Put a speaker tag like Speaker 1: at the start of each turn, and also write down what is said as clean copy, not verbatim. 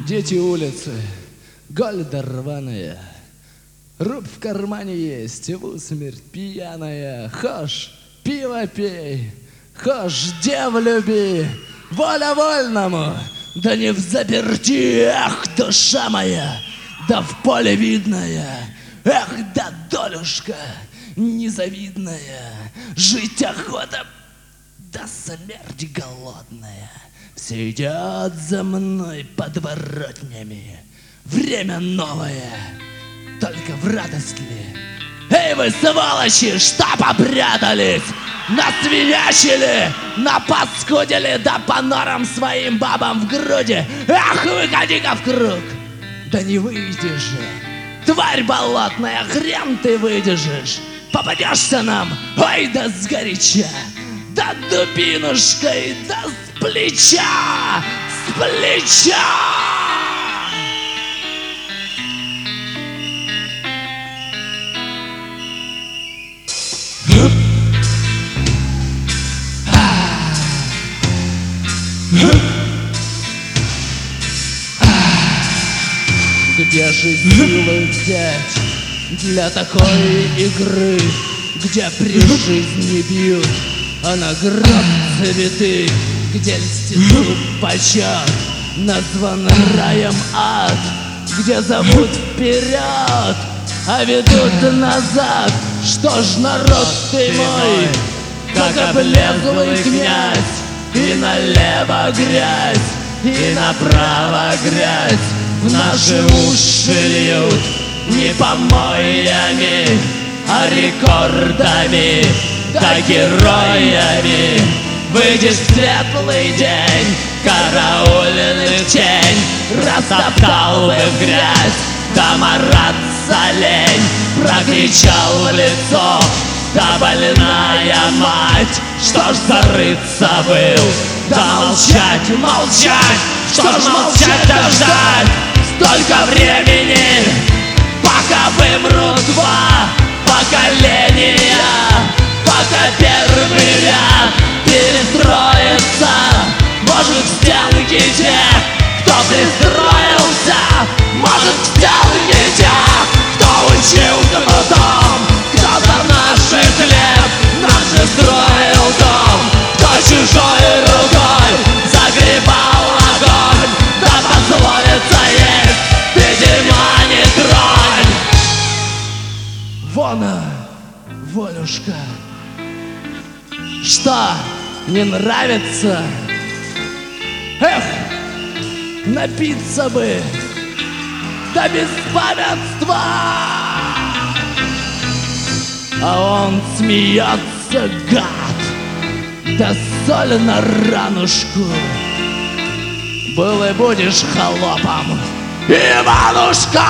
Speaker 1: Дети улицы, гольда рваная, рубь в кармане есть, и в усмерть пьяная. Хошь, пиво пей, хошь, дев люби, воля вольному, да не взаперти, эх, душа моя, да в поле видная, эх, да долюшка незавидная, жить охота, да смерти голодная. Все идет за мной подворотнями, время новое, только в радость ли? Эй, вы сволочи, что попрятались? Насвинячили, напаскудили, да по норам своим бабам в груди. Ах, выходи-ка в круг, да не выйдешь же, тварь болотная, хрен ты выдержишь. Попадешься нам, ой, да сгоряча, да дубинушкой, да с плеча, с плеча. Где же силы взять для такой игры, где при жизни бьют, а на гроб цветы, где льстецу почет назван раем ад, где зовут вперед, а ведут назад. Что ж, народ ты мой, как облезлый князь, и налево грязь, и направо грязь в наши уши льют не помоями, а рекордами, да героями. Выйдешь в светлый день, караульных тень растоптал бы в грязь, да мараться лень прокричал в лицо, да больная мать. Что ж зарыться был, да молчать, молчать, что ж молчать, да ждать столько времени, пока вымрут два поколения, пока первый ряд перестроится. Может, в стенки тех, кто пристроился, может, в стенки тех, кто учил кнутом, кто за наш хлеб наш же строил дом, кто чужой рукой загребал огонь. Да пословица есть, ты дерьма не тронь. Вон, Волюшка, что, не нравится? Эх, напиться бы до беспамятства. А он смеется, гад, да соль на ранушку. Был и будешь холопом, Иванушка!